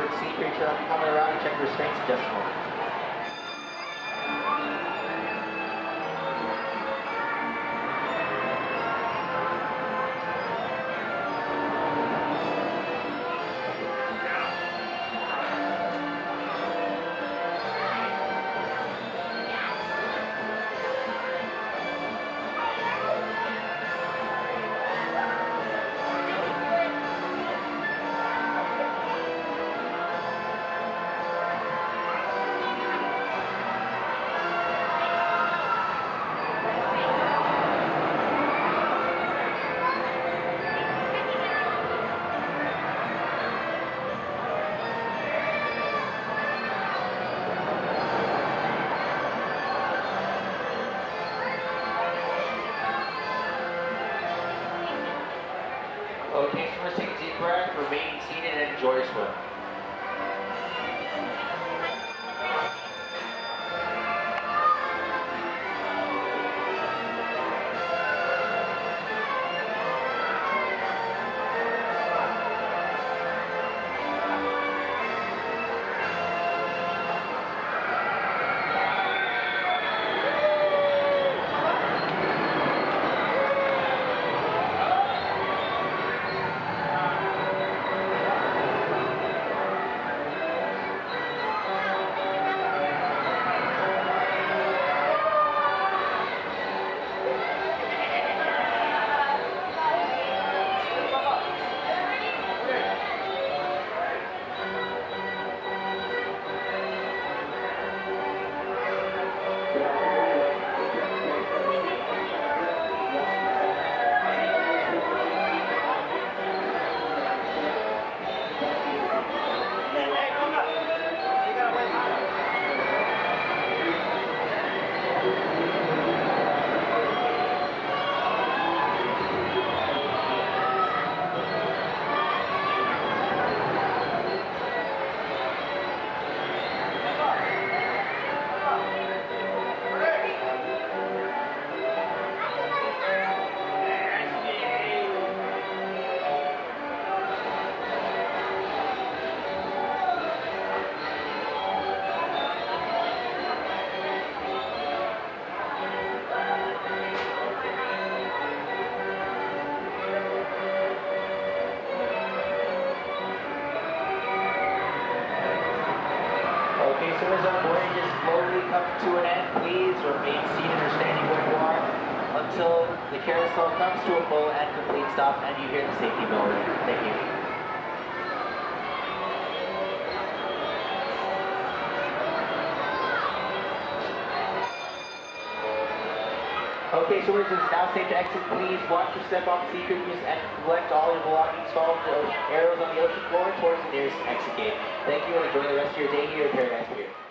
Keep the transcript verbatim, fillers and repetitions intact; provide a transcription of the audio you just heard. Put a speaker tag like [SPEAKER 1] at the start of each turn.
[SPEAKER 1] towards seat for each other, coming around and check your restraints in just a moment. Okay, so let's take a deep breath, remain seated, and enjoy your swim. Okay, so as our boarding is slowly coming to an end, please remain seated or standing where you are until the carousel comes to a full and complete stop and you hear the safety bell ring. Thank you. Okay, so it is now safe to exit. Please watch your step on sea creatures and collect all your belongings. Follow the ocean arrows on the ocean floor towards the nearest exit gate. Thank you and enjoy the rest of your day here at Paradise Pier.